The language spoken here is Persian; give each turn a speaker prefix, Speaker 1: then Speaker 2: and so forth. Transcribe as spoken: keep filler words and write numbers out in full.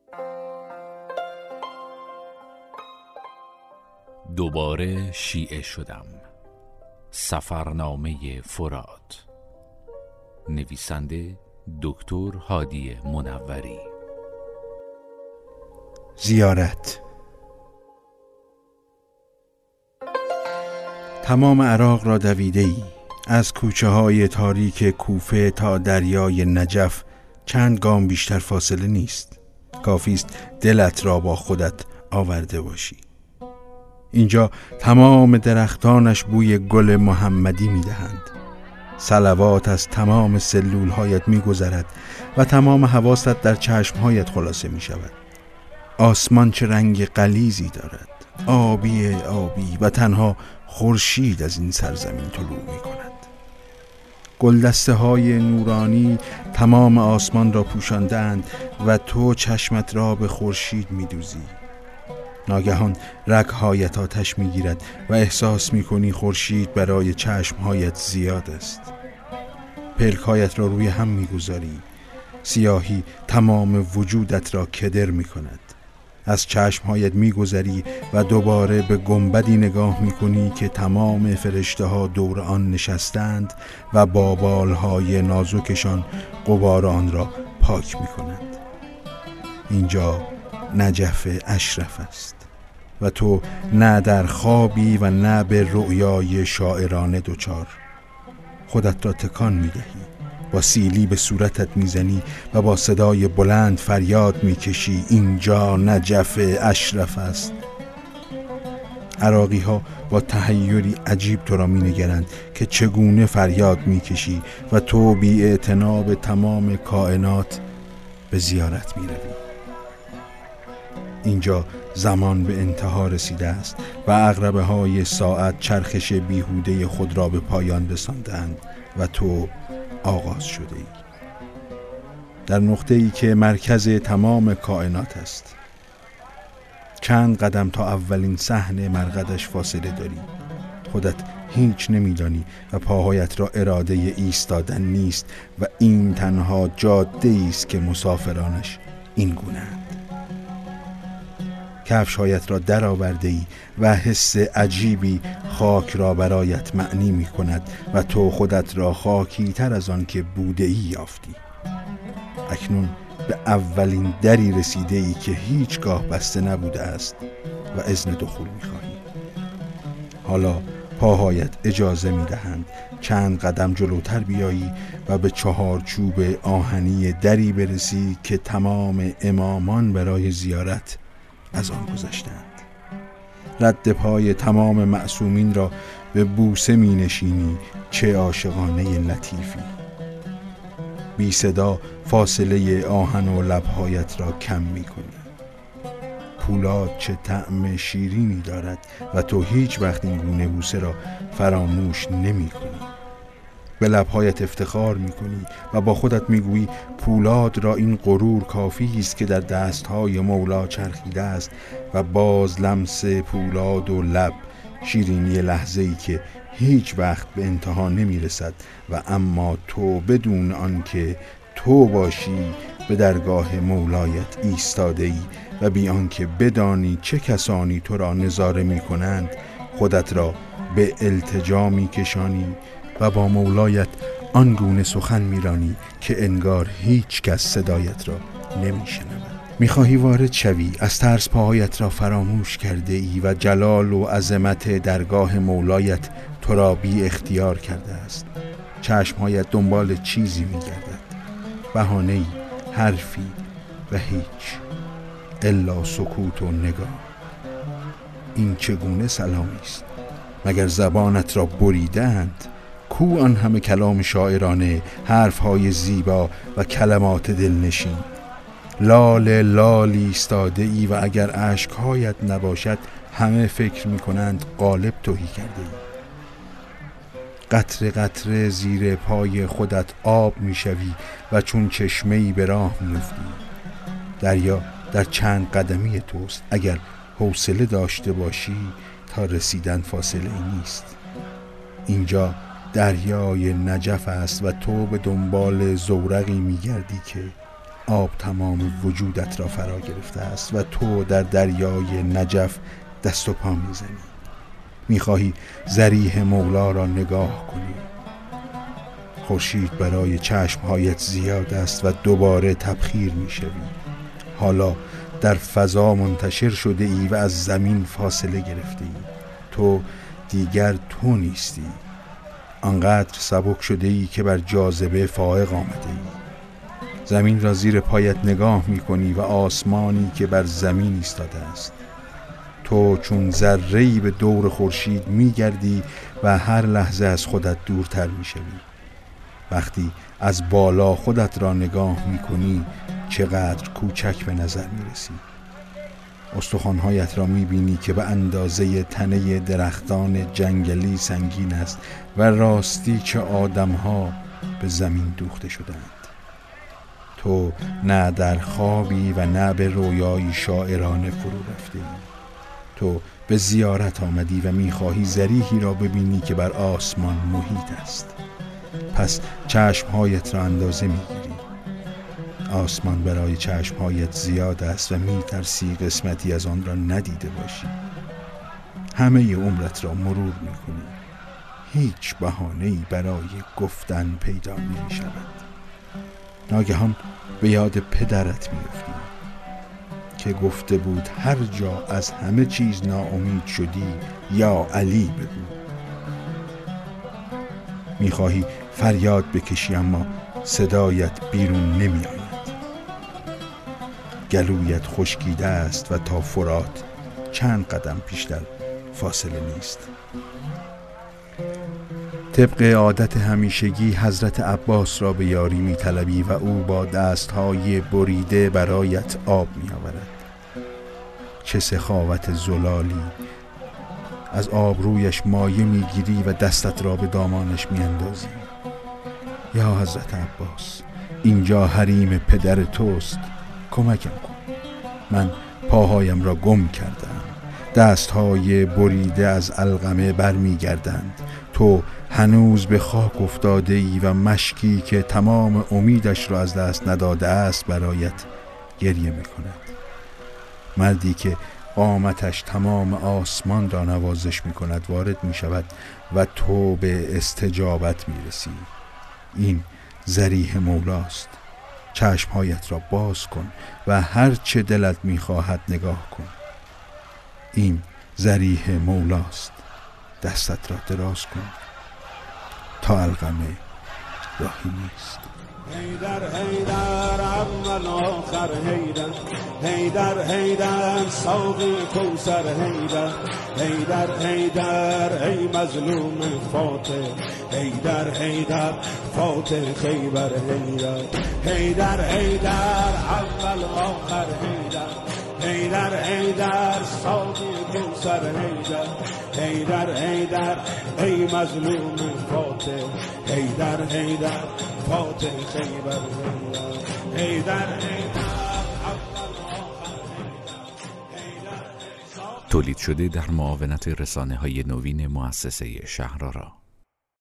Speaker 1: دوباره شیعه شدم. سفرنامه فرات. نویسنده دکتر هادی منوری.
Speaker 2: زیارت. تمام عراق را دویده‌ای، از کوچه های تاریک کوفه تا دریای نجف چند گام بیشتر فاصله نیست. کافی است دلت را با خودت آورده باشی. اینجا تمام درختانش بوی گل محمدی می‌دهند. صلوات از تمام سلول‌هایت می‌گذرد و تمام حواست در چشم‌هایت خلاصه می‌شود. آسمان چه رنگ غلیظی دارد، آبی آبی، و تنها خورشید از این سرزمین طلوع می‌کند. گلدسته های نورانی تمام آسمان را پوشاندند و تو چشمت را به خورشید می‌دوزی. ناگهان رگ‌هایت آتش می‌گیرد و احساس می‌کنی خورشید برای چشم‌هایت زیاد است. پلک‌هایت را روی هم می‌گذاری. سیاهی تمام وجودت را کدر می‌کند. از چشم‌هایت می‌گذری و دوباره به گنبدی نگاه می‌کنی که تمام فرشته‌ها دور آن نشستند و با بال‌های نازکشان غبار آن را پاک می‌کنند. اینجا نجف اشرف است و تو نه در خوابی و نه به رؤیای شاعرانه دوچار. خودت را تکان می‌دهی، با سیلی به صورتت میزنی و با صدای بلند فریاد میکشی اینجا نجف اشرف است. عراقی ها با تحیری عجیب تو را مینگرند که چگونه فریاد میکشی و تو بی اعتنا به تمام کائنات به زیارت میروی. اینجا زمان به انتها رسیده است و عقربه های ساعت چرخش بیهوده خود را به پایان رساندند و تو آغاز شده ای در نقطه ای که مرکز تمام کائنات است. چند قدم تا اولین صحن مرقدش فاصله داری. خودت هیچ نمیدانی و پاهایت را اراده ایستادن نیست و این تنها جاده است که مسافرانش این گونه‌اند. کفش‌هایت را در آورده ای و حس عجیبی خاک را برایت معنی می کند و تو خودت را خاکی تر از آن که بوده ای یافتی. اکنون به اولین دری رسیده ای که هیچگاه بسته نبوده است و اذن دخول می خواهی. حالا پاهایت اجازه می دهند چند قدم جلوتر بیایی و به چهارچوب آهنی دری برسی که تمام امامان برای زیارت از آن گذشتند. رد پای تمام معصومین را به بوسه می نشینی. چه عاشقانه لطیفی. بی صدا فاصله آهن و لبهایت را کم می کنی. پولاد چه طعم شیرینی دارد و تو هیچ وقت این گونه بوسه را فراموش نمی کنی. به لبهایت افتخار میکنی و با خودت میگویی پولاد را این غرور کافی است که در دستهای مولا چرخیده است و باز لمس پولاد و لب، شیرینی لحظه‌ای که هیچ وقت به انتها نمیرسد و اما تو بدون آنکه تو باشی به درگاه مولایت ایستاده ای و بی آنکه بدانی چه کسانی تو را نظاره میکنند خودت را به التجا میکشانی و با مولایت آنگونه سخن میرانی که انگار هیچ کس صدایت را نمیشنود. میخواهی وارد شوی، از ترس پاهایت را فراموش کرده ای و جلال و عظمت درگاه مولایت تو را بی اختیار کرده است. چشمهایت دنبال چیزی میگردد، بهانه‌ای، حرفی و هیچ الا سکوت و نگاه. این چگونه سلامی است؟ مگر زبانت را بریدند؟ کو آن همه کلام شاعرانه، حرفهای زیبا و کلمات دلنشین؟ لال لال ایستاده ای و اگر اشکهایت نباشد همه فکر میکنند غالب تهی کرده ای. قطره قطره زیر پای خودت آب میشوی و چون چشمه‌ای به راه میفتی. دریا در چند قدمی توست. اگر حوصله داشته باشی تا رسیدن فاصله ای نیست. اینجا دریای نجف است و تو به دنبال زورقی میگردی که آب تمام وجودت را فرا گرفته است و تو در دریای نجف دست و پا میزنی. میخواهی ضریح مولا را نگاه کنی. خورشید برای چشمهایت زیاد است و دوباره تبخیر میشوی. حالا در فضا منتشر شده ای و از زمین فاصله گرفته ای. تو دیگر تو نیستی. آنقدر سبک شده ای که بر جاذبه فائق آمده ای. زمین را زیر پایت نگاه می کنی و آسمانی که بر زمین ایستاده است. تو چون ذره‌ای به دور خورشید می گردی و هر لحظه از خودت دورتر می شوی. وقتی از بالا خودت را نگاه می کنی چقدر کوچک به نظر می رسی. استخوان‌هایت را می‌بینی که به اندازه تنه درختان جنگلی سنگین است و راستی چه آدم‌ها به زمین دوخته شدند. تو نه در خوابی و نه به رویایی شاعرانه فرو رفته‌ای. تو به زیارت آمدی و می‌خواهی ضریحی را ببینی که بر آسمان محیط است. پس چشم‌هایت را اندازه می‌گیری. آسمان برای چشمهایت زیاد است و میترسی قسمتی از آن را ندیده باشی. همه عمرت را مرور میکنی. هیچ بهانه‌ای برای گفتن پیدا نمیشود. ناگهان به یاد پدرت میفتی که گفته بود هر جا از همه چیز ناامید شدی یا علی بگو. میخواهی فریاد بکشی اما صدایت بیرون نمیآید. گلویت خشکیده است و تا فرات چند قدم پیشتر فاصله نیست. طبق عادت همیشگی حضرت عباس را به یاری می طلبی و او با دستهای بریده برایت آب می آورد. چه سخاوت زلالی. از آب رویش مایه می گیری و دستت را به دامانش می اندازی. یا حضرت عباس، اینجا حریم پدر توست، کمکم کن. من پاهایم را گم کردم. دستهای بریده از علقمه بر می گردند. تو هنوز به خاک افتاده ای و مشکی که تمام امیدش را از دست نداده است برایت گریه می کند. مردی که قامتش تمام آسمان را نوازش می کند وارد می شود و تو به استجابت می رسی. این ضریح مولاست. چشمهایت را باز کن و هر چه دلت می خواهد نگاه کن. این ضریح مولاست. دستت را دراز کن. تا علقمه راهی نیست.
Speaker 3: هیدر هیدر اول آخر هیدر هیدر هیدر ساقی کوثر هیدر هیدر هیدر ای مظلوم فاتح هیدر هیدر فاتح خیبر هیدر هیدر هیدر اول آخر هیدر هیدر هیدر ساقی کوثر هیدر هیدر هیدر ای مظلوم فاتح هیدر هیدر فاتح خیبر هیدر هیدر.
Speaker 1: تولید شده در معاونت رسانه‌های نوین مؤسسه شهرآرا.